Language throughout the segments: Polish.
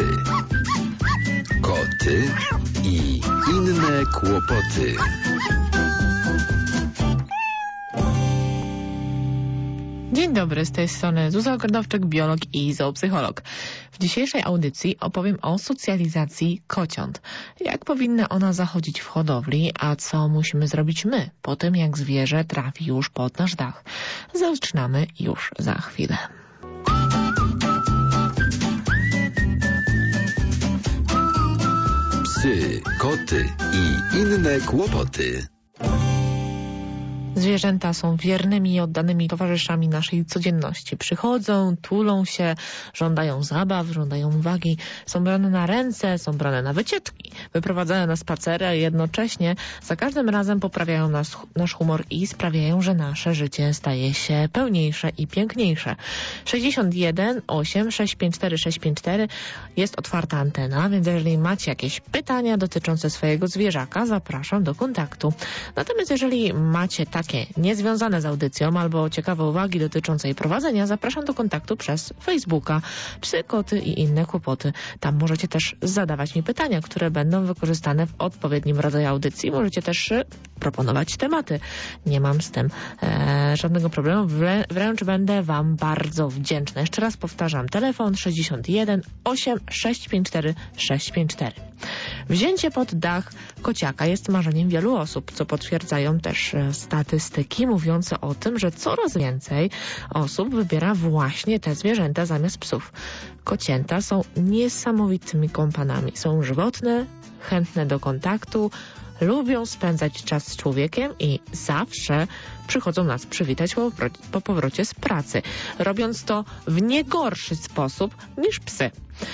Psy, koty i inne kłopoty. Dzień dobry, z tej strony Zuzia Ogrodowczyk, biolog i zoopsycholog. W dzisiejszej audycji opowiem o socjalizacji kociąt. Jak powinna ona zachodzić w hodowli, a co musimy zrobić my po tym, jak zwierzę trafi już pod nasz dach. Zaczynamy już za chwilę. Psy, koty i inne kłopoty. Zwierzęta są wiernymi i oddanymi towarzyszami naszej codzienności. Przychodzą, tulą się, żądają zabaw, żądają uwagi. Są brane na ręce, są brane na wycieczki, wyprowadzane na spacery, a jednocześnie za każdym razem poprawiają nasz humor i sprawiają, że nasze życie staje się pełniejsze i piękniejsze. 61 8 654 654 jest otwarta antena, więc jeżeli macie jakieś pytania dotyczące swojego zwierzaka, zapraszam do kontaktu. Natomiast jeżeli macie takie niezwiązane z audycją albo ciekawe uwagi dotyczące jej prowadzenia, zapraszam do kontaktu przez Facebooka Psy, koty i inne kłopoty. Tam możecie też zadawać mi pytania, które będą wykorzystane w odpowiednim rodzaju audycji. Możecie też proponować tematy. Nie mam z tym żadnego problemu. Wręcz będę Wam bardzo wdzięczna. Jeszcze raz powtarzam. Telefon 61 8 654 654. Wzięcie pod dach kociaka jest marzeniem wielu osób, co potwierdzają też statystyki mówiące o tym, że coraz więcej osób wybiera właśnie te zwierzęta zamiast psów. Kocięta są niesamowitymi kompanami. Są żywotne, chętne do kontaktu, lubią spędzać czas z człowiekiem i zawsze przychodzą nas przywitać po powrocie z pracy, robiąc to w nie gorszy sposób niż psy.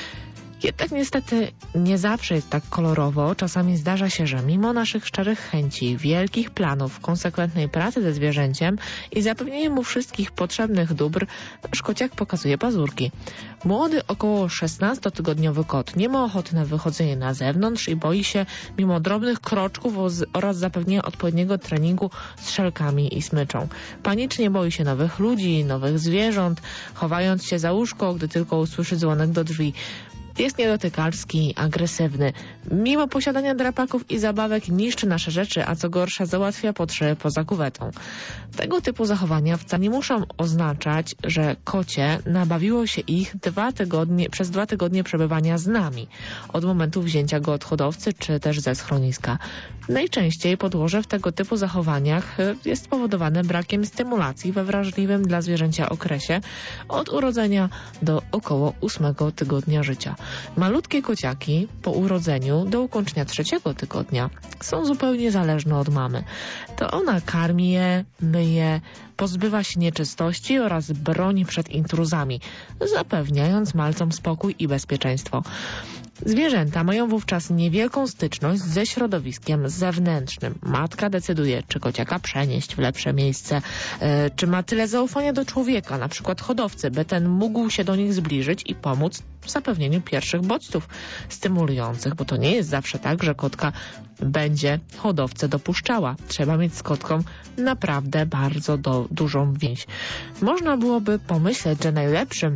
Jednak niestety nie zawsze jest tak kolorowo. Czasami zdarza się, że mimo naszych szczerych chęci, wielkich planów, konsekwentnej pracy ze zwierzęciem i zapewnienia mu wszystkich potrzebnych dóbr, nasz kociak pokazuje pazurki. Młody, około 16-tygodniowy kot nie ma ochoty na wychodzenie na zewnątrz i boi się mimo drobnych kroczków oraz zapewnienia odpowiedniego treningu z szelkami i smyczą. Panicznie boi się nowych ludzi, nowych zwierząt, chowając się za łóżko, gdy tylko usłyszy dzwonek do drzwi. Jest niedotykalski, agresywny. Mimo posiadania drapaków i zabawek niszczy nasze rzeczy, a co gorsza załatwia potrzeby poza kuwetą. Tego typu zachowania wcale nie muszą oznaczać, że kocie nabawiło się ich przez 2 tygodnie przebywania z nami, od momentu wzięcia go od hodowcy czy też ze schroniska. Najczęściej podłoże w tego typu zachowaniach jest spowodowane brakiem stymulacji we wrażliwym dla zwierzęcia okresie od urodzenia do około 8 tygodnia życia. Malutkie kociaki po urodzeniu do ukończenia 3 tygodnia są zupełnie zależne od mamy. To ona karmi je, myje, pozbywa się nieczystości oraz broni przed intruzami, zapewniając malcom spokój i bezpieczeństwo. Zwierzęta mają wówczas niewielką styczność ze środowiskiem zewnętrznym. Matka decyduje, czy kociaka przenieść w lepsze miejsce, czy ma tyle zaufania do człowieka, na przykład hodowcy, by ten mógł się do nich zbliżyć i pomóc w zapewnieniu pierwszych bodźców stymulujących, bo to nie jest zawsze tak, że kotka będzie hodowcę dopuszczała. Trzeba mieć z kotką naprawdę bardzo dużą więź. Można byłoby pomyśleć, że najlepszym,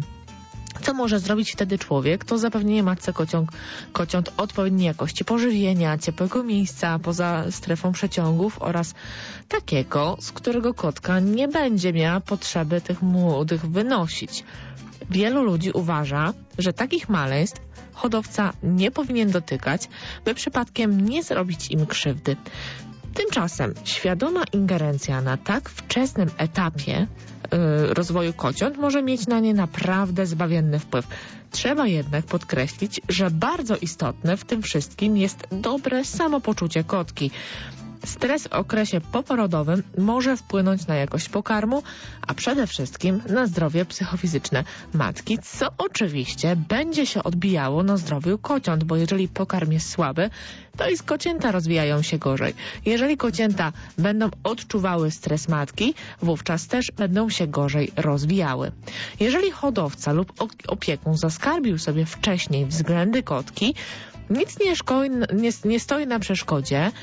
co może zrobić wtedy człowiek, to zapewnienie matce kociąt odpowiedniej jakości pożywienia, ciepłego miejsca poza strefą przeciągów oraz takiego, z którego kotka nie będzie miała potrzeby tych młodych wynosić. Wielu ludzi uważa, że takich maleństw hodowca nie powinien dotykać, by przypadkiem nie zrobić im krzywdy. Tymczasem świadoma ingerencja na tak wczesnym etapie rozwoju kociąt może mieć na nie naprawdę zbawienny wpływ. Trzeba jednak podkreślić, że bardzo istotne w tym wszystkim jest dobre samopoczucie kotki. Stres w okresie poporodowym może wpłynąć na jakość pokarmu, a przede wszystkim na zdrowie psychofizyczne matki, co oczywiście będzie się odbijało na zdrowiu kociąt, bo jeżeli pokarm jest słaby, to i kocięta rozwijają się gorzej. Jeżeli kocięta będą odczuwały stres matki, wówczas też będą się gorzej rozwijały. Jeżeli hodowca lub opiekun zaskarbił sobie wcześniej względy kotki, nic nie stoi na przeszkodzie,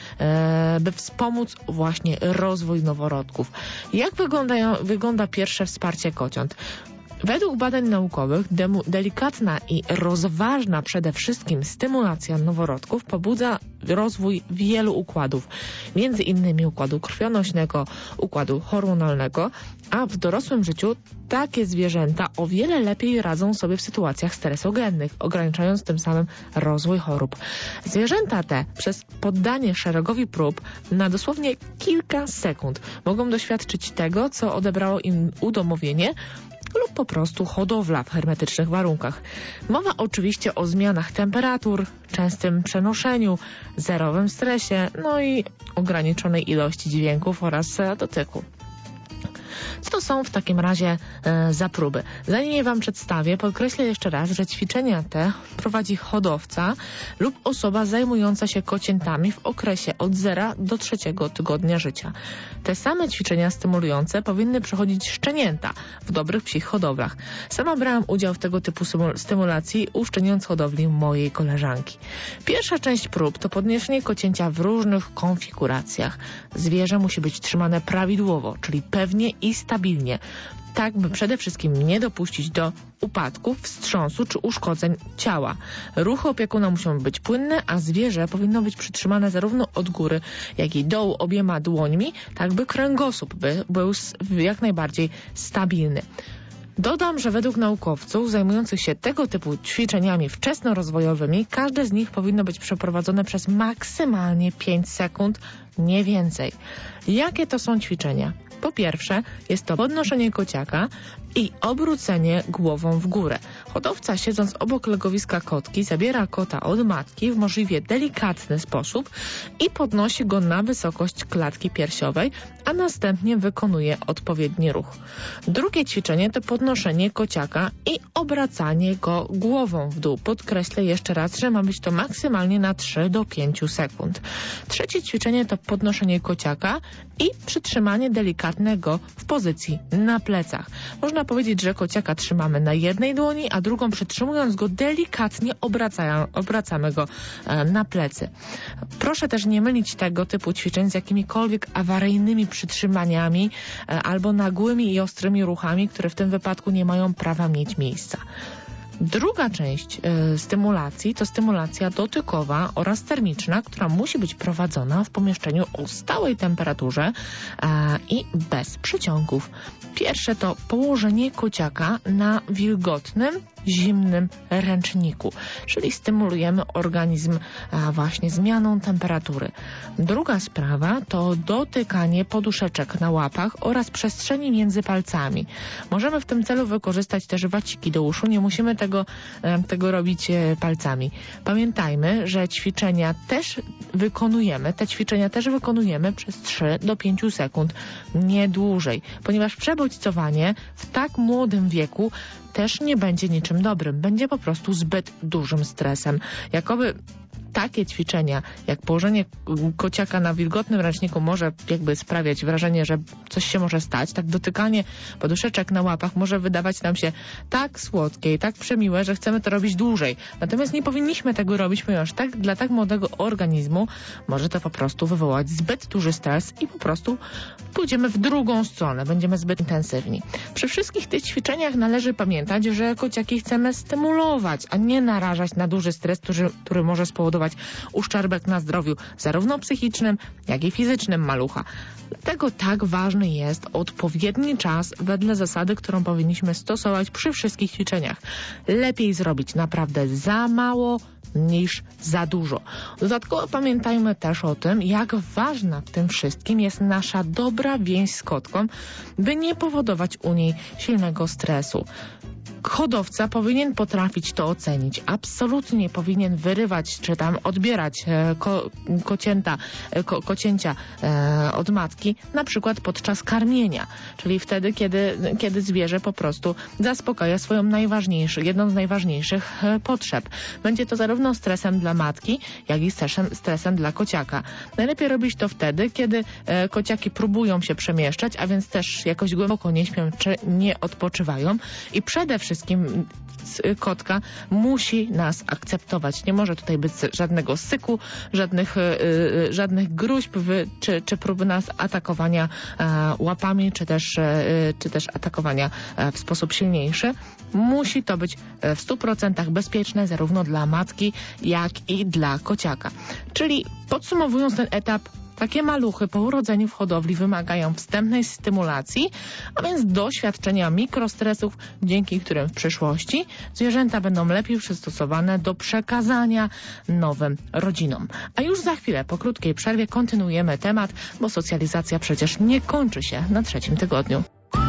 by wspomóc właśnie rozwój noworodków. Jak wygląda pierwsze wsparcie kociąt? Według badań naukowych delikatna i rozważna przede wszystkim stymulacja noworodków pobudza rozwój wielu układów, między innymi układu krwionośnego, układu hormonalnego, a w dorosłym życiu takie zwierzęta o wiele lepiej radzą sobie w sytuacjach stresogennych, ograniczając tym samym rozwój chorób. Zwierzęta te przez poddanie szeregowi prób na dosłownie kilka sekund mogą doświadczyć tego, co odebrało im udomowienie lub po prostu hodowla w hermetycznych warunkach. Mowa oczywiście o zmianach temperatur, częstym przenoszeniu, zerowym stresie, no i ograniczonej ilości dźwięków oraz dotyku. Co to są w takim razie za próby? Zanim je Wam przedstawię, podkreślę jeszcze raz, że ćwiczenia te prowadzi hodowca lub osoba zajmująca się kociętami w okresie od 0 do 3 tygodnia życia. Te same ćwiczenia stymulujące powinny przechodzić szczenięta w dobrych psich hodowlach. Sama brałam udział w tego typu stymulacji u szczeniąt hodowli mojej koleżanki. Pierwsza część prób to podniesienie kocięcia w różnych konfiguracjach. Zwierzę musi być trzymane prawidłowo, czyli pewnie i stabilnie, tak by przede wszystkim nie dopuścić do upadków, wstrząsu czy uszkodzeń ciała. Ruchy opiekuna muszą być płynne, a zwierzę powinno być przytrzymane zarówno od góry, jak i dołu obiema dłońmi, tak by kręgosłup był jak najbardziej stabilny. Dodam, że według naukowców zajmujących się tego typu ćwiczeniami wczesnorozwojowymi, każde z nich powinno być przeprowadzone przez maksymalnie 5 sekund, nie więcej. Jakie to są ćwiczenia? Po pierwsze, jest to podnoszenie kociaka i obrócenie głową w górę. Hodowca, siedząc obok legowiska kotki, zabiera kota od matki w możliwie delikatny sposób i podnosi go na wysokość klatki piersiowej, a następnie wykonuje odpowiedni ruch. Drugie ćwiczenie to podnoszenie kociaka i obracanie go głową w dół. Podkreślę jeszcze raz, że ma być to maksymalnie na 3 do 5 sekund. Trzecie ćwiczenie to podnoszenie kociaka i przytrzymanie delikatnego w pozycji na plecach. Można powiedzieć, że kociaka trzymamy na jednej dłoni, a drugą przytrzymując go delikatnie obracamy go na plecy. Proszę też nie mylić tego typu ćwiczeń z jakimikolwiek awaryjnymi przytrzymaniami albo nagłymi i ostrymi ruchami, które w tym wypadku nie mają prawa mieć miejsca. Druga część stymulacji to stymulacja dotykowa oraz termiczna, która musi być prowadzona w pomieszczeniu o stałej temperaturze i bez przeciągów. Pierwsze to położenie kociaka na wilgotnym, zimnym ręczniku, czyli stymulujemy organizm właśnie zmianą temperatury. Druga sprawa to dotykanie poduszeczek na łapach oraz przestrzeni między palcami. Możemy w tym celu wykorzystać też waciki do uszu, nie musimy tego robić palcami. Pamiętajmy, że te ćwiczenia też wykonujemy przez 3 do 5 sekund, nie dłużej, ponieważ przebodźcowanie w tak młodym wieku też nie będzie niczym dobrym. Będzie po prostu zbyt dużym stresem. Jakoby takie ćwiczenia, jak położenie kociaka na wilgotnym ręczniku może jakby sprawiać wrażenie, że coś się może stać, tak dotykanie poduszeczek na łapach może wydawać nam się tak słodkie i tak przemiłe, że chcemy to robić dłużej. Natomiast nie powinniśmy tego robić, ponieważ dla tak młodego organizmu może to po prostu wywołać zbyt duży stres i po prostu pójdziemy w drugą stronę, będziemy zbyt intensywni. Przy wszystkich tych ćwiczeniach należy pamiętać, że kociaki chcemy stymulować, a nie narażać na duży stres, który może spowodować uszczerbek na zdrowiu zarówno psychicznym, jak i fizycznym malucha. Dlatego tak ważny jest odpowiedni czas wedle zasady, którą powinniśmy stosować przy wszystkich ćwiczeniach. Lepiej zrobić naprawdę za mało niż za dużo. Dodatkowo pamiętajmy też o tym, jak ważna w tym wszystkim jest nasza dobra więź z kotką, by nie powodować u niej silnego stresu. Hodowca powinien potrafić to ocenić. Absolutnie powinien wyrywać czy tam odbierać kocięcia od matki, na przykład podczas karmienia, czyli wtedy, kiedy zwierzę po prostu zaspokaja jedną z najważniejszych potrzeb. Będzie to zarówno stresem dla matki, jak i stresem dla kociaka. Najlepiej robić to wtedy, kiedy kociaki próbują się przemieszczać, a więc też jakoś głęboko nie śpią czy nie odpoczywają i przede wszystkim wszystkim kotka musi nas akceptować. Nie może tutaj być żadnego syku, żadnych gruźb czy próby nas atakowania łapami, czy też atakowania w sposób silniejszy. Musi to być w 100% bezpieczne zarówno dla matki, jak i dla kociaka. Czyli podsumowując ten etap, takie maluchy po urodzeniu w hodowli wymagają wstępnej stymulacji, a więc doświadczenia mikrostresów, dzięki którym w przyszłości zwierzęta będą lepiej przystosowane do przekazania nowym rodzinom. A już za chwilę, po krótkiej przerwie, kontynuujemy temat, bo socjalizacja przecież nie kończy się na 3. tygodniu.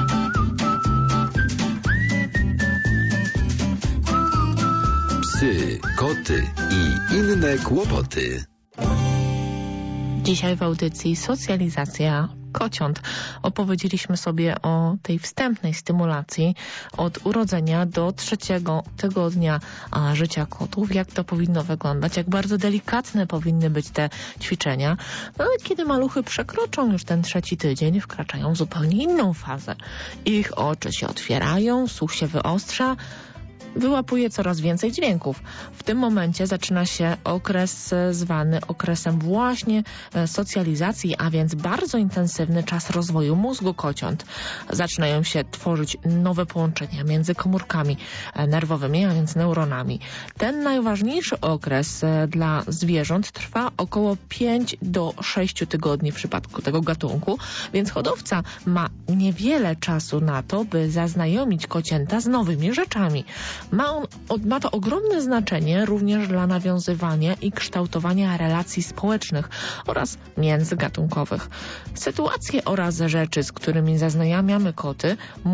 Psy, koty i inne kłopoty. Dzisiaj w audycji Socjalizacja kociąt opowiedzieliśmy sobie o tej wstępnej stymulacji od urodzenia do 3. tygodnia życia kotów, jak to powinno wyglądać, jak bardzo delikatne powinny być te ćwiczenia. No ale kiedy maluchy przekroczą już ten 3. tydzień, wkraczają w zupełnie inną fazę. Ich oczy się otwierają, słuch się wyostrza, wyłapuje coraz więcej dźwięków. W tym momencie zaczyna się okres zwany okresem właśnie socjalizacji, a więc bardzo intensywny czas rozwoju mózgu kociąt. Zaczynają się tworzyć nowe połączenia między komórkami nerwowymi, a więc neuronami. Ten najważniejszy okres dla zwierząt trwa około 5 do 6 tygodni w przypadku tego gatunku, więc hodowca ma niewiele czasu na to, by zaznajomić kocięta z nowymi rzeczami. Ma to ogromne znaczenie również dla nawiązywania i kształtowania relacji społecznych oraz międzygatunkowych. Sytuacje oraz rzeczy, z którymi zaznajamiamy koty,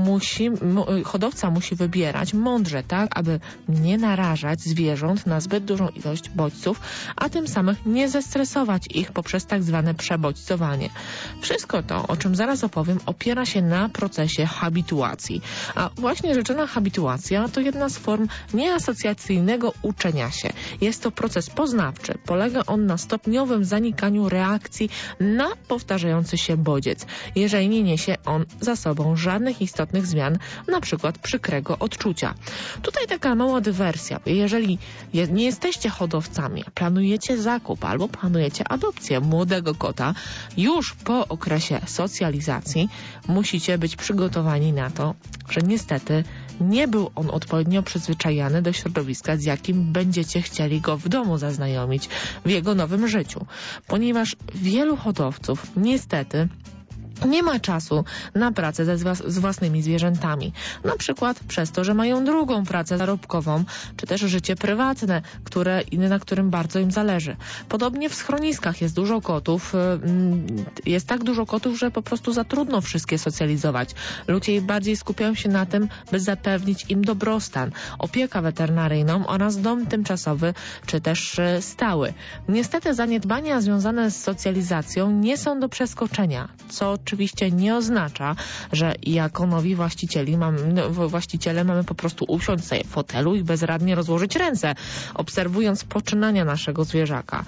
hodowca musi wybierać mądrze, tak aby nie narażać zwierząt na zbyt dużą ilość bodźców, a tym samym nie zestresować ich poprzez tak zwane przebodźcowanie. Wszystko to, o czym zaraz opowiem, opiera się na procesie habituacji. A właśnie rzeczona habituacja to jedna z form nieasocjacyjnego uczenia się. Jest to proces poznawczy. Polega on na stopniowym zanikaniu reakcji na powtarzający się bodziec, jeżeli nie niesie on za sobą żadnych istotnych zmian, na przykład przykrego odczucia. Tutaj taka mała dywersja. Jeżeli nie jesteście hodowcami, planujecie zakup albo planujecie adopcję młodego kota, już po okresie socjalizacji musicie być przygotowani na to, że niestety nie był on odpowiednio przyzwyczajany do środowiska, z jakim będziecie chcieli go w domu zaznajomić w jego nowym życiu. Ponieważ wielu hodowców niestety nie ma czasu na pracę z własnymi zwierzętami. Na przykład przez to, że mają drugą pracę zarobkową, czy też życie prywatne, na którym bardzo im zależy. Podobnie w schroniskach jest dużo kotów. Jest tak dużo kotów, że po prostu za trudno wszystkie socjalizować. Ludzie bardziej skupiają się na tym, by zapewnić im dobrostan, opiekę weterynaryjną oraz dom tymczasowy, czy też stały. Niestety zaniedbania związane z socjalizacją nie są do przeskoczenia, co oczywiście nie oznacza, że jako nowi właściciele mamy po prostu usiąść sobie w fotelu i bezradnie rozłożyć ręce, obserwując poczynania naszego zwierzaka.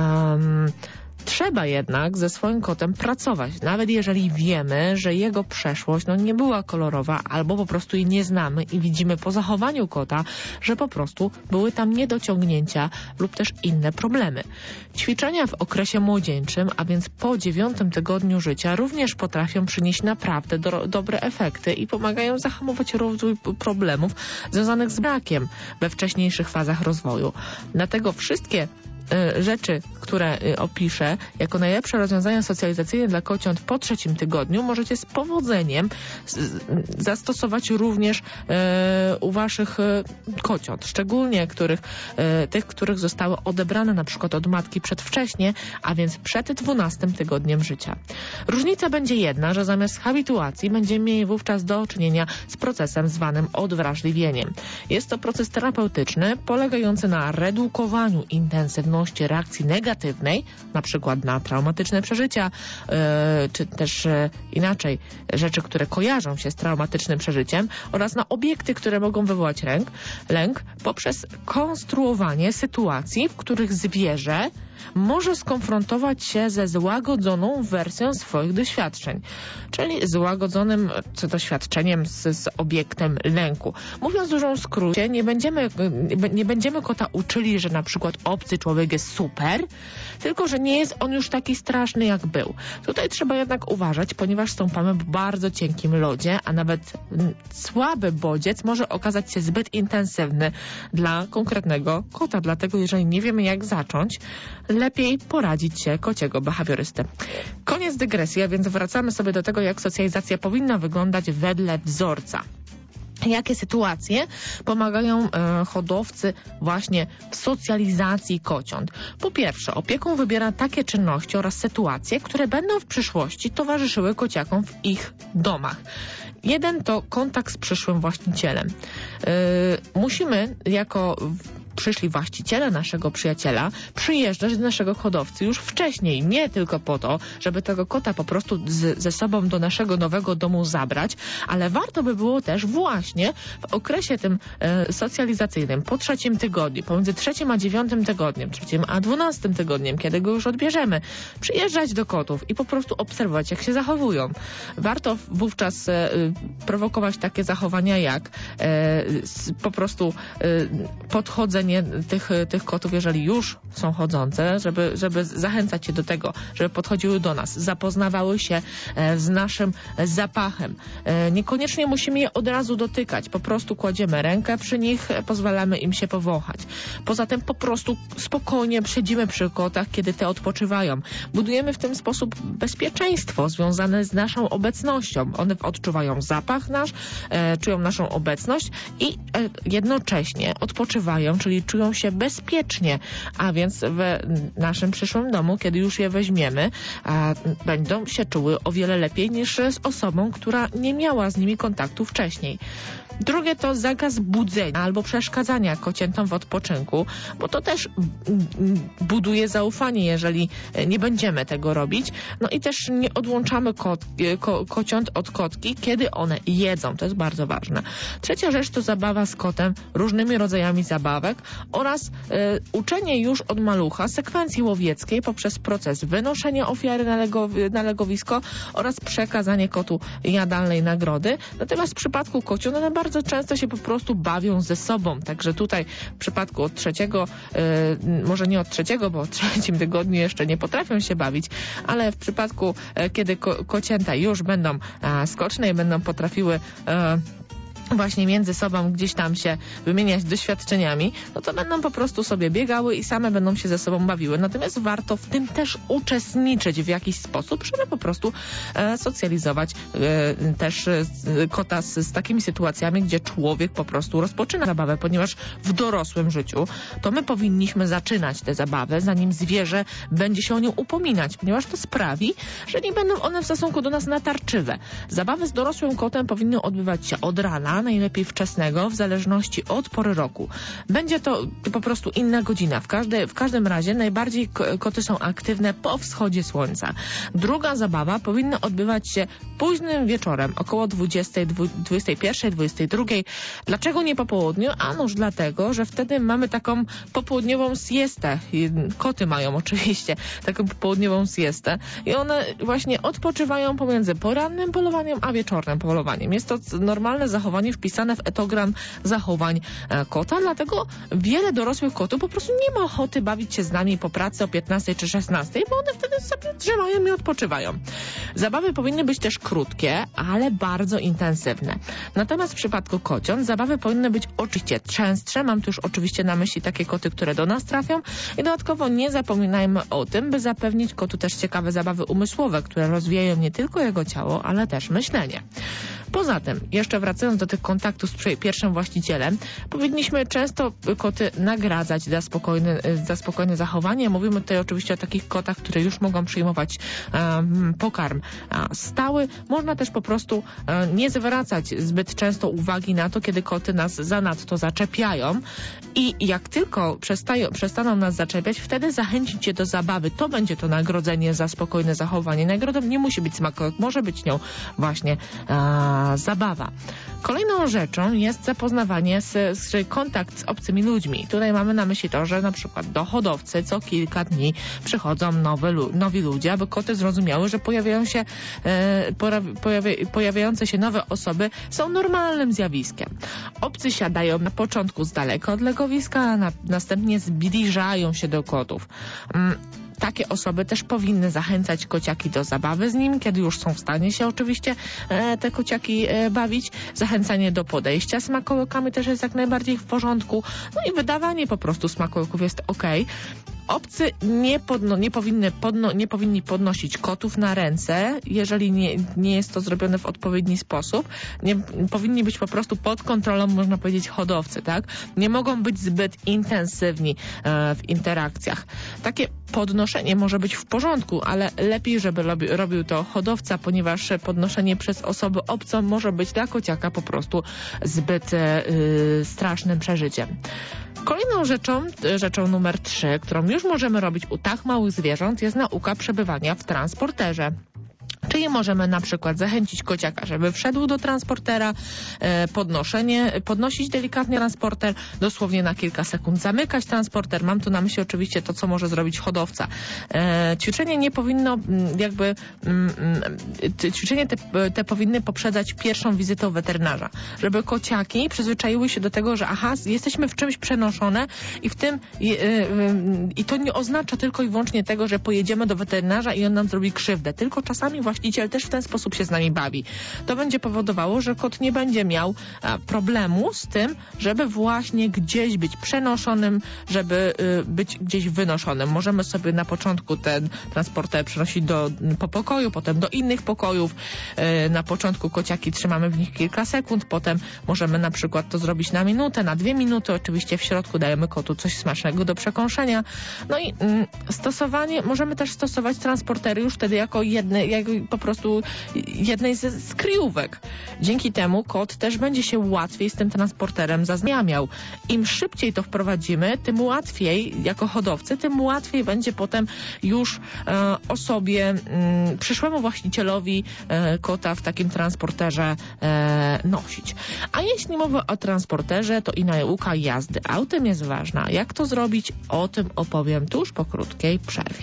Trzeba jednak ze swoim kotem pracować, nawet jeżeli wiemy, że jego przeszłość nie była kolorowa, albo po prostu jej nie znamy i widzimy po zachowaniu kota, że po prostu były tam niedociągnięcia lub też inne problemy. Ćwiczenia w okresie młodzieńczym, a więc po 9. tygodniu życia, również potrafią przynieść naprawdę dobre efekty i pomagają zahamować rozwój problemów związanych z brakiem we wcześniejszych fazach rozwoju. Dlatego wszystkie rzeczy, które opiszę jako najlepsze rozwiązania socjalizacyjne dla kociąt po 3. tygodniu możecie z powodzeniem zastosować również u waszych kociąt, szczególnie tych, których zostały odebrane na przykład od matki przedwcześnie, a więc przed 12. tygodniem życia. Różnica będzie jedna, że zamiast habituacji będziemy mieli wówczas do czynienia z procesem zwanym odwrażliwieniem. Jest to proces terapeutyczny polegający na redukowaniu intensywności reakcji negatywnej, na przykład na traumatyczne przeżycia, czy też inaczej, rzeczy, które kojarzą się z traumatycznym przeżyciem, oraz na obiekty, które mogą wywołać lęk, poprzez konstruowanie sytuacji, w których zwierzę może skonfrontować się ze złagodzoną wersją swoich doświadczeń, czyli złagodzonym doświadczeniem z obiektem lęku. Mówiąc w dużym skrócie, nie będziemy kota uczyli, że na przykład obcy człowiek jest super, tylko że nie jest on już taki straszny, jak był. Tutaj trzeba jednak uważać, ponieważ stąpamy w bardzo cienkim lodzie, a nawet słaby bodziec może okazać się zbyt intensywny dla konkretnego kota. Dlatego jeżeli nie wiemy, jak zacząć, lepiej poradzić się kociego behawiorysty. Koniec dygresji, a więc wracamy sobie do tego, jak socjalizacja powinna wyglądać wedle wzorca. Jakie sytuacje pomagają hodowcy właśnie w socjalizacji kociąt? Po pierwsze, opiekun wybiera takie czynności oraz sytuacje, które będą w przyszłości towarzyszyły kociakom w ich domach. Jeden to kontakt z przyszłym właścicielem. Musimy jako przyszli właściciele naszego przyjaciela przyjeżdżać do naszego hodowcy już wcześniej, nie tylko po to, żeby tego kota po prostu ze sobą do naszego nowego domu zabrać, ale warto by było też właśnie w okresie tym socjalizacyjnym, po 3 tygodniu, pomiędzy 3 a 9 tygodniem, 3 a 12 tygodniem, kiedy go już odbierzemy, przyjeżdżać do kotów i po prostu obserwować, jak się zachowują. Warto wówczas prowokować takie zachowania jak po prostu podchodzenie tych kotów, jeżeli już są chodzące, żeby zachęcać je do tego, żeby podchodziły do nas, zapoznawały się z naszym zapachem. Niekoniecznie musimy je od razu dotykać. Po prostu kładziemy rękę przy nich, pozwalamy im się powąchać. Poza tym po prostu spokojnie siedzimy przy kotach, kiedy te odpoczywają. Budujemy w ten sposób bezpieczeństwo związane z naszą obecnością. One odczuwają zapach nasz, czują naszą obecność i jednocześnie odpoczywają, czyli czują się bezpiecznie, a więc w naszym przyszłym domu, kiedy już je weźmiemy, będą się czuły o wiele lepiej niż z osobą, która nie miała z nimi kontaktu wcześniej. Drugie to zakaz budzenia albo przeszkadzania kociętom w odpoczynku, bo to też buduje zaufanie, jeżeli nie będziemy tego robić. No i też nie odłączamy kociąt od kotki, kiedy one jedzą. To jest bardzo ważne. Trzecia rzecz to zabawa z kotem różnymi rodzajami zabawek oraz uczenie już od malucha sekwencji łowieckiej poprzez proces wynoszenia ofiary na legowisko oraz przekazanie kotu jadalnej nagrody. Natomiast w przypadku kociu one bardzo często się po prostu bawią ze sobą. Także tutaj w przypadku od 3, może nie od 3, bo od 3 tygodniu jeszcze nie potrafią się bawić, ale w przypadku, kiedy kocięta już będą skoczne i będą potrafiły właśnie między sobą gdzieś tam się wymieniać doświadczeniami, no to będą po prostu sobie biegały i same będą się ze sobą bawiły. Natomiast warto w tym też uczestniczyć w jakiś sposób, żeby po prostu socjalizować też kota z takimi sytuacjami, gdzie człowiek po prostu rozpoczyna zabawę, ponieważ w dorosłym życiu to my powinniśmy zaczynać tę zabawę, zanim zwierzę będzie się o nią upominać, ponieważ to sprawi, że nie będą one w stosunku do nas natarczywe. Zabawy z dorosłym kotem powinny odbywać się od rana, najlepiej wczesnego, w zależności od pory roku. Będzie to po prostu inna godzina. W każdym razie najbardziej koty są aktywne po wschodzie słońca. Druga zabawa powinna odbywać się późnym wieczorem, około 20, 21, 22. Dlaczego nie po południu? Anoż dlatego, że wtedy mamy taką popołudniową siestę. Koty mają oczywiście taką popołudniową siestę i one właśnie odpoczywają pomiędzy porannym polowaniem a wieczornym polowaniem. Jest to normalne zachowanie wpisane w etogram zachowań kota, dlatego wiele dorosłych kotów po prostu nie ma ochoty bawić się z nami po pracy o 15 czy 16, bo one wtedy sobie drzewają i odpoczywają. Zabawy powinny być też krótkie, ale bardzo intensywne. Natomiast w przypadku kociąt zabawy powinny być oczywiście częstsze. Mam tu już oczywiście na myśli takie koty, które do nas trafią i dodatkowo nie zapominajmy o tym, by zapewnić kotu też ciekawe zabawy umysłowe, które rozwijają nie tylko jego ciało, ale też myślenie. Poza tym, jeszcze wracając do tych kontaktów z pierwszym właścicielem, powinniśmy często koty nagradzać za spokojne zachowanie. Mówimy tutaj oczywiście o takich kotach, które już mogą przyjmować pokarm stały. Można też po prostu nie zwracać zbyt często uwagi na to, kiedy koty nas zanadto zaczepiają i jak tylko przestaną nas zaczepiać, wtedy zachęcić je do zabawy. To będzie to nagrodzenie za spokojne zachowanie. Nagrodą nie musi być smakołek, może być nią właśnie zabawa. Kolejną rzeczą jest zapoznawanie kontakt z obcymi ludźmi. Tutaj mamy na myśli to, że na przykład do hodowcy co kilka dni przychodzą nowi ludzie, aby koty zrozumiały, że pojawiające się nowe osoby są normalnym zjawiskiem. Obcy siadają na początku z daleka od legowiska, a następnie zbliżają się do kotów. Takie osoby też powinny zachęcać kociaki do zabawy z nim, kiedy już są w stanie się oczywiście te kociaki bawić. Zachęcanie do podejścia smakołykami też jest jak najbardziej w porządku. No i wydawanie po prostu smakołyków jest okej. Obcy nie powinni podnosić kotów na ręce, jeżeli nie jest to zrobione w odpowiedni sposób. Nie powinni być po prostu pod kontrolą, można powiedzieć, hodowcy, tak? Nie mogą być zbyt intensywni w interakcjach. Takie podnoszenie może być w porządku, ale lepiej, żeby robił to hodowca, ponieważ podnoszenie przez osobę obcą może być dla kociaka po prostu zbyt strasznym przeżyciem. Kolejną rzeczą numer 3, którą już możemy robić u tak małych zwierząt, jest nauka przebywania w transporterze. Czyli możemy na przykład zachęcić kociaka, żeby wszedł do transportera, podnosić delikatnie transporter, dosłownie na kilka sekund zamykać transporter. Mam tu na myśli oczywiście to, co może zrobić hodowca. Ćwiczenie nie powinno ćwiczenie te powinny poprzedzać pierwszą wizytą weterynarza, żeby kociaki przyzwyczaiły się do tego, że jesteśmy w czymś przenoszone i to nie oznacza tylko i wyłącznie tego, że pojedziemy do weterynarza i on nam zrobi krzywdę, tylko czasami właściciel też w ten sposób się z nami bawi. To będzie powodowało, że kot nie będzie miał problemu z tym, żeby właśnie gdzieś być przenoszonym, żeby być gdzieś wynoszonym. Możemy sobie na początku ten transporter przenosić po pokoju, potem do innych pokojów. Na początku kociaki trzymamy w nich kilka sekund, potem możemy na przykład to zrobić na minutę, na 2 minuty. Oczywiście w środku dajemy kotu coś smacznego do przekąszenia. No i możemy też stosować transportery już wtedy jako po prostu jednej z kryjówek. Dzięki temu kot też będzie się łatwiej z tym transporterem zaznajamiał. Im szybciej to wprowadzimy, tym łatwiej, jako hodowcy, tym łatwiej będzie potem już osobie, przyszłemu właścicielowi kota w takim transporterze nosić. A jeśli mowa o transporterze, to i nauka jazdy autem jest ważna. Jak to zrobić? O tym opowiem tuż po krótkiej przerwie.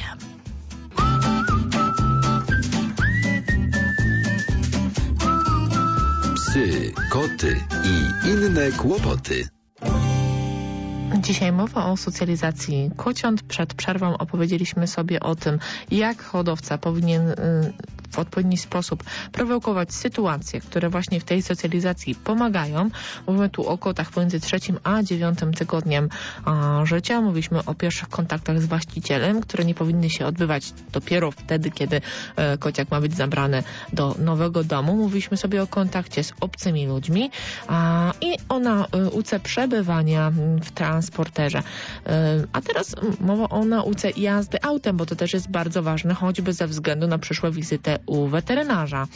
Psy, koty i inne kłopoty. Dzisiaj mowa o socjalizacji kociąt. Przed przerwą opowiedzieliśmy sobie o tym, jak hodowca powinien w odpowiedni sposób prowokować sytuacje, które właśnie w tej socjalizacji pomagają. Mówimy tu o kotach pomiędzy 3. a 9. tygodniem życia. Mówiliśmy o pierwszych kontaktach z właścicielem, które nie powinny się odbywać dopiero wtedy, kiedy kociak ma być zabrany do nowego domu. Mówiliśmy sobie o kontakcie z obcymi ludźmi i o nauce przebywania w transporterze. A teraz mowa o nauce jazdy autem, bo to też jest bardzo ważne, choćby ze względu na przyszłą wizytę u weterynarza.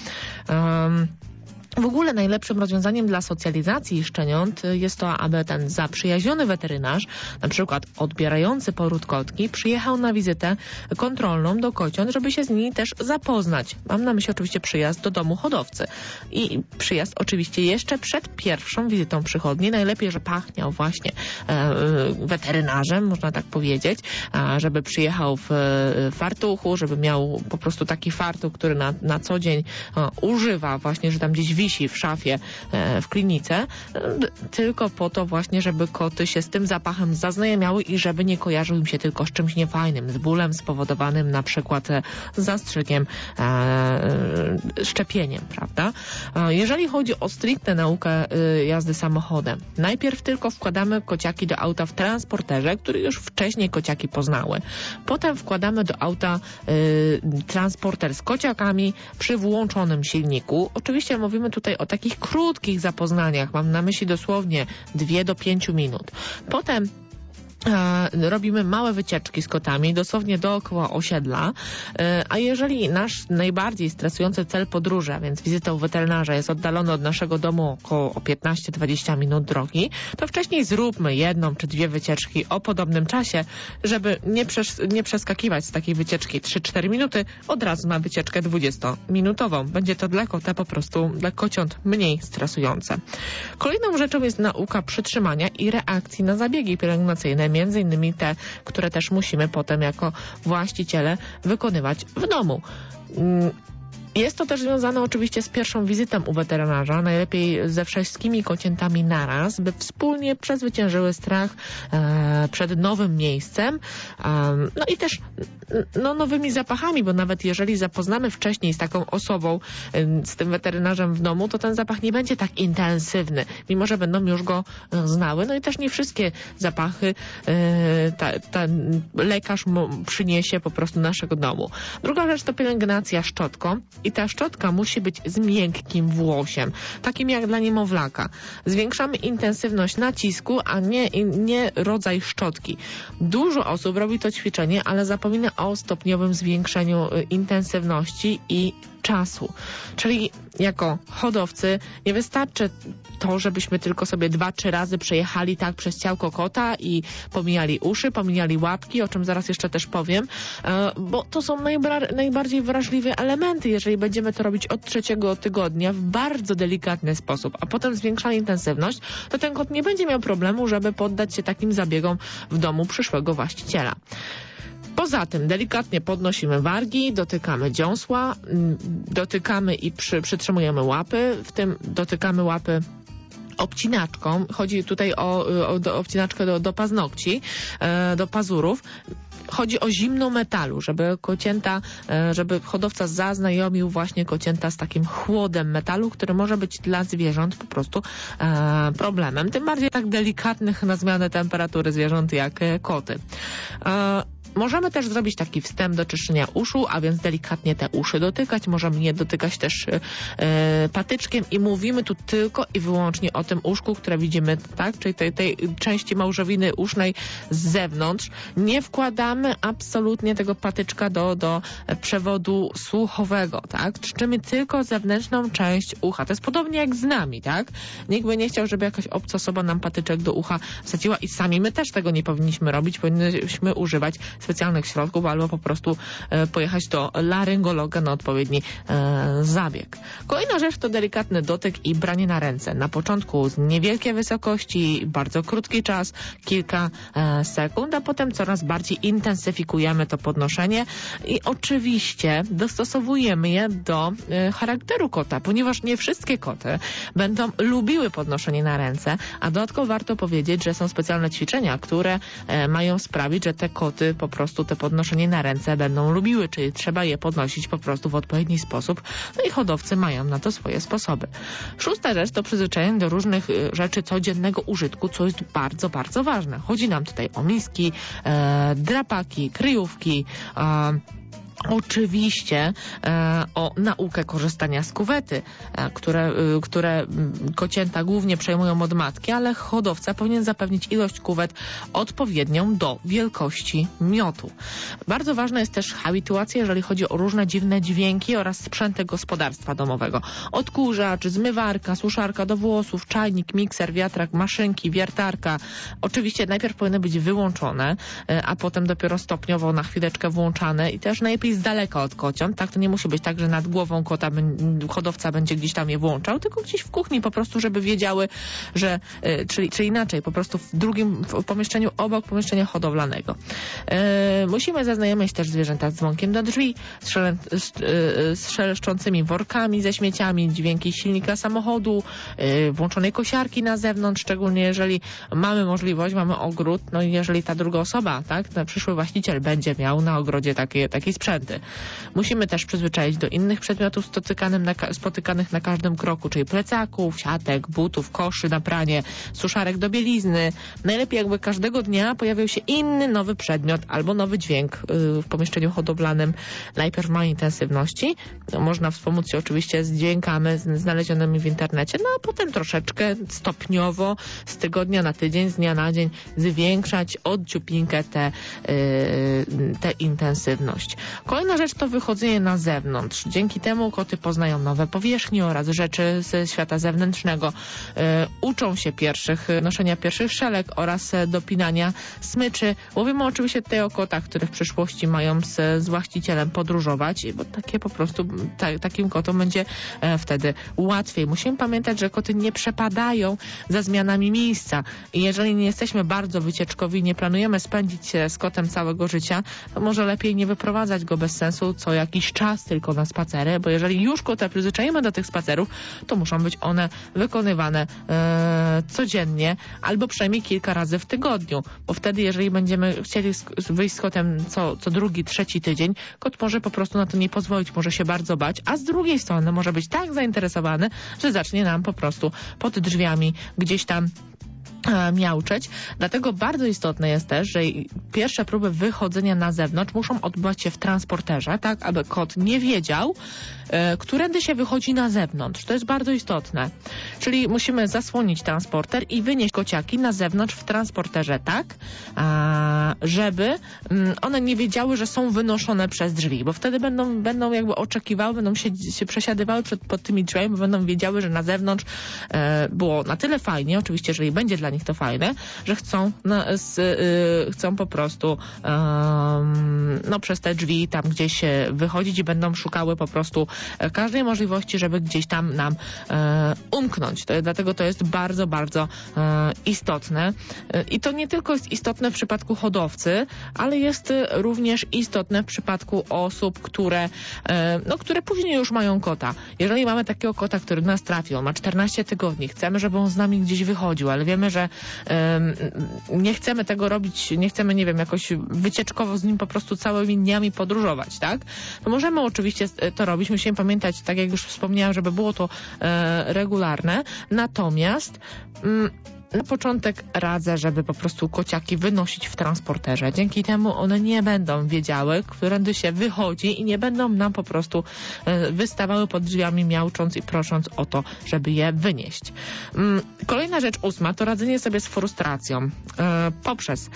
W ogóle najlepszym rozwiązaniem dla socjalizacji szczeniąt jest to, aby ten zaprzyjaźniony weterynarz, na przykład odbierający poród kotki, przyjechał na wizytę kontrolną do kociąt, żeby się z nimi też zapoznać. Mam na myśli oczywiście przyjazd do domu hodowcy. I przyjazd oczywiście jeszcze przed pierwszą wizytą przychodni. Najlepiej, że pachniał właśnie weterynarzem, można tak powiedzieć, żeby przyjechał w fartuchu, żeby miał po prostu taki fartuch, który na co dzień używa właśnie, że tam gdzieś wisi w szafie w klinice, tylko po to właśnie, żeby koty się z tym zapachem zaznajamiały i żeby nie kojarzył im się tylko z czymś niefajnym, z bólem spowodowanym na przykład zastrzykiem, szczepieniem, prawda? Jeżeli chodzi o stricte naukę jazdy samochodem, najpierw tylko wkładamy kociaki do auta w transporterze, który już wcześniej kociaki poznały. Potem wkładamy do auta transporter z kociakami przy włączonym silniku. Oczywiście mówimy tutaj o takich krótkich zapoznaniach. Mam na myśli dosłownie 2 do 5 minut. Potem robimy małe wycieczki z kotami, dosłownie dookoła osiedla, a jeżeli nasz najbardziej stresujący cel podróży, a więc wizyta u weterynarza jest oddalony od naszego domu około 15-20 minut drogi, to wcześniej zróbmy 1 czy 2 wycieczki o podobnym czasie, żeby nie przeskakiwać z takiej wycieczki 3-4 minuty od razu na wycieczkę 20-minutową. Będzie to dla kota po prostu, dla kociąt mniej stresujące. Kolejną rzeczą jest nauka przytrzymania i reakcji na zabiegi pielęgnacyjne, między innymi te, które też musimy potem jako właściciele wykonywać w domu. Jest to też związane oczywiście z pierwszą wizytą u weterynarza, najlepiej ze wszystkimi kociętami naraz, by wspólnie przezwyciężyły strach przed nowym miejscem, no i też nowymi zapachami, bo nawet jeżeli zapoznamy wcześniej z taką osobą, z tym weterynarzem w domu, to ten zapach nie będzie tak intensywny, mimo że będą już go znały. No i też nie wszystkie zapachy ten lekarz przyniesie po prostu do naszego domu. Druga rzecz to pielęgnacja szczotką. I ta szczotka musi być z miękkim włosiem, takim jak dla niemowlaka. Zwiększamy intensywność nacisku, a nie rodzaj szczotki. Dużo osób robi to ćwiczenie, ale zapomina o stopniowym zwiększeniu intensywności i czasu. Czyli jako hodowcy nie wystarczy to, żebyśmy tylko sobie 2-3 razy przejechali tak przez ciałko kota i pomijali uszy, pomijali łapki, o czym zaraz jeszcze też powiem, bo to są najbardziej wrażliwe elementy. Jeżeli będziemy to robić od 3 tygodnia w bardzo delikatny sposób, a potem zwiększali intensywność, to ten kot nie będzie miał problemu, żeby poddać się takim zabiegom w domu przyszłego właściciela. Poza tym delikatnie podnosimy wargi, dotykamy dziąsła, dotykamy i przytrzymujemy łapy, w tym dotykamy łapy obcinaczką. Chodzi tutaj o obcinaczkę do paznokci, do pazurów. Chodzi o zimno metalu, żeby hodowca zaznajomił właśnie kocięta z takim chłodem metalu, który może być dla zwierząt po prostu problemem. Tym bardziej tak delikatnych na zmianę temperatury zwierząt jak koty. Możemy też zrobić taki wstęp do czyszczenia uszu, a więc delikatnie te uszy dotykać. Możemy je dotykać też patyczkiem i mówimy tu tylko i wyłącznie o tym uszku, które widzimy, tak? Czyli tej części małżowiny usznej z zewnątrz. Nie wkładamy absolutnie tego patyczka do przewodu słuchowego, tak? Czyszczymy tylko zewnętrzną część ucha. To jest podobnie jak z nami, tak? Nikt by nie chciał, żeby jakaś obca osoba nam patyczek do ucha wsadziła i sami my też tego nie powinniśmy robić. Powinniśmy używać specjalnych środków albo po prostu pojechać do laryngologa na odpowiedni zabieg. Kolejna rzecz to delikatny dotyk i branie na ręce. Na początku z niewielkiej wysokości, bardzo krótki czas, kilka sekund, a potem coraz bardziej intensyfikujemy to podnoszenie i oczywiście dostosowujemy je do charakteru kota, ponieważ nie wszystkie koty będą lubiły podnoszenie na ręce, a dodatkowo warto powiedzieć, że są specjalne ćwiczenia, które mają sprawić, że te koty po prostu te podnoszenie na ręce będą lubiły, czyli trzeba je podnosić po prostu w odpowiedni sposób. No i hodowcy mają na to swoje sposoby. Szósta rzecz to przyzwyczajenie do różnych rzeczy codziennego użytku, co jest bardzo, bardzo ważne. Chodzi nam tutaj o miski, drapaki, kryjówki, oczywiście o naukę korzystania z kuwety, które kocięta głównie przejmują od matki, ale hodowca powinien zapewnić ilość kuwet odpowiednią do wielkości miotu. Bardzo ważna jest też habituacja, jeżeli chodzi o różne dziwne dźwięki oraz sprzęty gospodarstwa domowego. Odkurzacz, zmywarka, suszarka do włosów, czajnik, mikser, wiatrak, maszynki, wiertarka. Oczywiście najpierw powinny być wyłączone, a potem dopiero stopniowo na chwileczkę włączane i też najlepiej z daleka od kociąt, tak? To nie musi być tak, że nad głową kota hodowca będzie gdzieś tam je włączał, tylko gdzieś w kuchni po prostu, żeby wiedziały, że, czy inaczej, po prostu w drugim pomieszczeniu obok pomieszczenia hodowlanego. Musimy zaznajomić też zwierzęta z dzwonkiem do drzwi, z szeleszczącymi workami ze śmieciami, dźwięki silnika samochodu, włączonej kosiarki na zewnątrz, szczególnie jeżeli mamy możliwość, mamy ogród, no i jeżeli ta druga osoba, tak, ten przyszły właściciel będzie miał na ogrodzie taki sprzęt, błędy. Musimy też przyzwyczaić do innych przedmiotów spotykanych na każdym kroku, czyli plecaków, siatek, butów, koszy na pranie, suszarek do bielizny. Najlepiej jakby każdego dnia pojawiał się inny nowy przedmiot albo nowy dźwięk w pomieszczeniu hodowlanym. Najpierw ma intensywności. Można wspomóc się oczywiście z dźwiękami znalezionymi w internecie, no a potem troszeczkę stopniowo z tygodnia na tydzień, z dnia na dzień zwiększać od ciupinkę tę intensywność. Kolejna rzecz to wychodzenie na zewnątrz. Dzięki temu koty poznają nowe powierzchnie oraz rzeczy ze świata zewnętrznego. Uczą się noszenia pierwszych szelek oraz dopinania smyczy. Mówimy oczywiście tutaj o kotach, które w przyszłości mają z właścicielem podróżować, bo takie po prostu takim kotom będzie wtedy łatwiej. Musimy pamiętać, że koty nie przepadają za zmianami miejsca. I jeżeli nie jesteśmy bardzo wycieczkowi, nie planujemy spędzić z kotem całego życia, to może lepiej nie wyprowadzać go bez sensu co jakiś czas tylko na spacery, bo jeżeli już kota przyzwyczajimy do tych spacerów, to muszą być one wykonywane codziennie albo przynajmniej kilka razy w tygodniu, bo wtedy jeżeli będziemy chcieli wyjść z kotem co drugi, trzeci tydzień, kot może po prostu na to nie pozwolić, może się bardzo bać, a z drugiej strony może być tak zainteresowany, że zacznie nam po prostu pod drzwiami gdzieś tam miauczeć. Dlatego bardzo istotne jest też, że pierwsze próby wychodzenia na zewnątrz muszą odbywać się w transporterze, tak aby kot nie wiedział, którędy się wychodzi na zewnątrz. To jest bardzo istotne. Czyli musimy zasłonić transporter i wynieść kociaki na zewnątrz w transporterze tak, żeby one nie wiedziały, że są wynoszone przez drzwi, bo wtedy będą jakby oczekiwały, będą się przesiadywały pod tymi drzwiami, bo będą wiedziały, że na zewnątrz było na tyle fajnie, oczywiście jeżeli będzie dla nich to fajne, że chcą po prostu przez te drzwi tam gdzieś wychodzić i będą szukały po prostu każdej możliwości, żeby gdzieś tam nam umknąć. Dlatego to jest bardzo, bardzo istotne. I to nie tylko jest istotne w przypadku hodowcy, ale jest również istotne w przypadku osób, które później już mają kota. Jeżeli mamy takiego kota, który do nas trafił, on ma 14 tygodni, chcemy, żeby on z nami gdzieś wychodził, ale wiemy, że nie chcemy tego robić, nie chcemy, nie wiem, jakoś wycieczkowo z nim po prostu całymi dniami podróżować, tak? To możemy oczywiście to robić. Musimy pamiętać, tak jak już wspomniałam, żeby było to regularne. Natomiast na początek radzę, żeby po prostu kociaki wynosić w transporterze. Dzięki temu one nie będą wiedziały, którędy się wychodzi i nie będą nam po prostu wystawały pod drzwiami miaucząc i prosząc o to, żeby je wynieść. Kolejna rzecz 8 to radzenie sobie z frustracją poprzez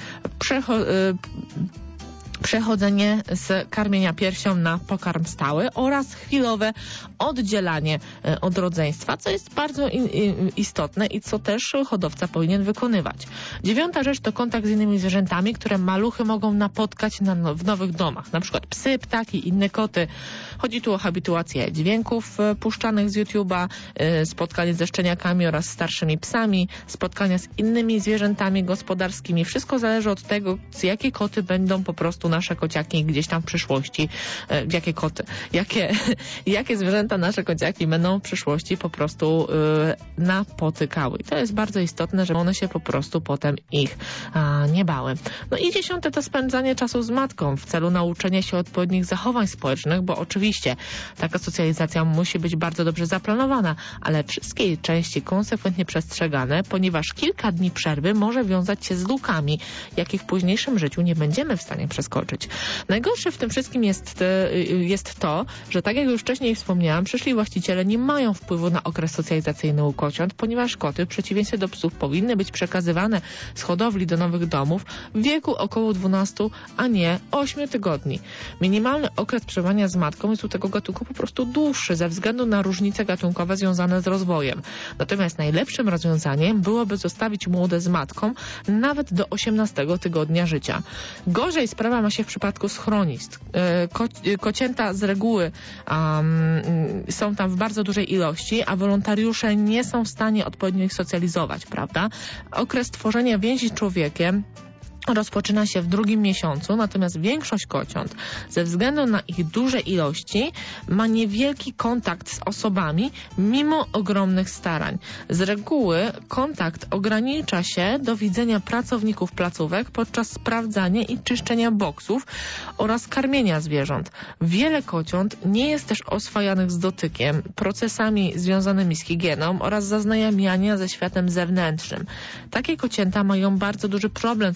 przechodzenie z karmienia piersią na pokarm stały oraz chwilowe oddzielanie od rodzeństwa, co jest bardzo istotne i co też hodowca powinien wykonywać. 9. rzecz to kontakt z innymi zwierzętami, które maluchy mogą napotkać w nowych domach, na przykład psy, ptaki, inne koty. Chodzi tu o habituację dźwięków puszczanych z YouTube'a, spotkanie ze szczeniakami oraz starszymi psami, spotkania z innymi zwierzętami gospodarskimi. Wszystko zależy od tego, jakie koty będą po prostu nasze kociaki gdzieś tam w przyszłości, jakie zwierzęta nasze kociaki będą w przyszłości po prostu napotykały. I to jest bardzo istotne, żeby one się po prostu potem ich nie bały. No i 10. to spędzanie czasu z matką w celu nauczenia się odpowiednich zachowań społecznych, bo oczywiście taka socjalizacja musi być bardzo dobrze zaplanowana, ale wszystkie jej części konsekwentnie przestrzegane, ponieważ kilka dni przerwy może wiązać się z lukami, jakich w późniejszym życiu nie będziemy w stanie przeskoczyć. Najgorsze w tym wszystkim jest to, że tak jak już wcześniej wspomniałam, przyszli właściciele nie mają wpływu na okres socjalizacyjny u kociąt, ponieważ koty w przeciwieństwie do psów powinny być przekazywane z hodowli do nowych domów w wieku około 12, a nie 8 tygodni. Minimalny okres przebywania z matką jest u tego gatunku po prostu dłuższy ze względu na różnice gatunkowe związane z rozwojem. Natomiast najlepszym rozwiązaniem byłoby zostawić młode z matką nawet do 18 tygodnia życia. Gorzej sprawa ma się w przypadku schronisk. Kocięta z reguły są tam w bardzo dużej ilości, a wolontariusze nie są w stanie odpowiednio ich socjalizować, prawda? Okres tworzenia więzi z człowiekiem rozpoczyna się w 2. miesiącu, natomiast większość kociąt ze względu na ich duże ilości ma niewielki kontakt z osobami mimo ogromnych starań. Z reguły kontakt ogranicza się do widzenia pracowników placówek podczas sprawdzania i czyszczenia boksów oraz karmienia zwierząt. Wiele kociąt nie jest też oswajanych z dotykiem, procesami związanymi z higieną oraz zaznajamiania ze światem zewnętrznym. Takie kocięta mają bardzo duży problem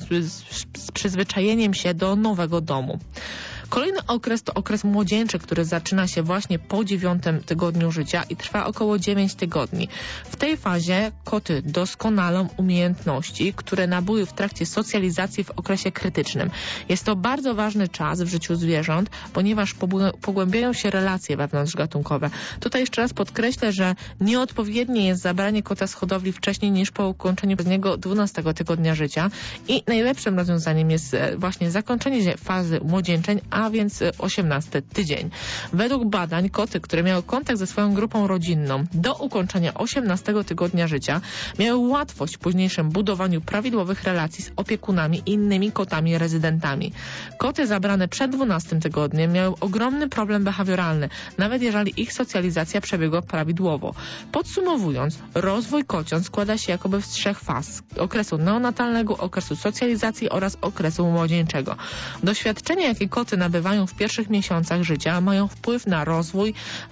z przyzwyczajeniem się do nowego domu. Kolejny okres to okres młodzieńczy, który zaczyna się właśnie po 9. tygodniu życia i trwa około 9 tygodni. W tej fazie koty doskonalą umiejętności, które nabyły w trakcie socjalizacji w okresie krytycznym. Jest to bardzo ważny czas w życiu zwierząt, ponieważ pogłębiają się relacje wewnątrzgatunkowe. Tutaj jeszcze raz podkreślę, że nieodpowiednie jest zabranie kota z hodowli wcześniej niż po ukończeniu przez niego 12 tygodnia życia i najlepszym rozwiązaniem jest właśnie zakończenie fazy młodzieńczeń, a więc 18 tydzień. Według badań koty, które miały kontakt ze swoją grupą rodzinną do ukończenia 18 tygodnia życia, miały łatwość w późniejszym budowaniu prawidłowych relacji z opiekunami i innymi kotami rezydentami. Koty zabrane przed 12 tygodniem miały ogromny problem behawioralny, nawet jeżeli ich socjalizacja przebiegła prawidłowo. Podsumowując, rozwój kociąt składa się jakoby z 3 faz: okresu neonatalnego, okresu socjalizacji oraz okresu młodzieńczego. Doświadczenia, jakie koty nabywają w pierwszych miesiącach życia, mają wpływ na rozwój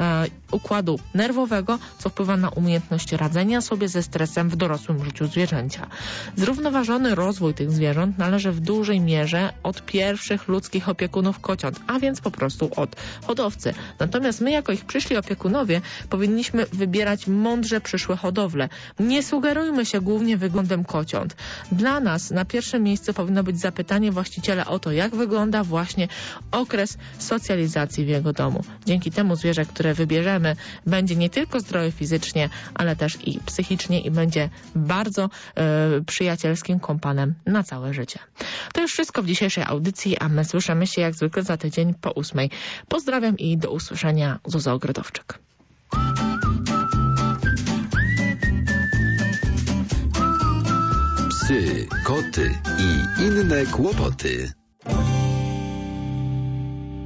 układu nerwowego, co wpływa na umiejętność radzenia sobie ze stresem w dorosłym życiu zwierzęcia. Zrównoważony rozwój tych zwierząt należy w dużej mierze od pierwszych ludzkich opiekunów kociąt, a więc po prostu od hodowcy. Natomiast my, jako ich przyszli opiekunowie, powinniśmy wybierać mądrze przyszłe hodowle. Nie sugerujmy się głównie wyglądem kociąt. Dla nas na pierwszym miejscu powinno być zapytanie właściciela o to, jak wygląda właśnie okres socjalizacji w jego domu. Dzięki temu zwierzę, które wybierzemy, będzie nie tylko zdrowe fizycznie, ale też i psychicznie i będzie bardzo przyjacielskim kompanem na całe życie. To już wszystko w dzisiejszej audycji, a my słyszymy się jak zwykle za tydzień po 8. Pozdrawiam i do usłyszenia. Zuza Ogrodowczyk. Psy, koty i inne kłopoty.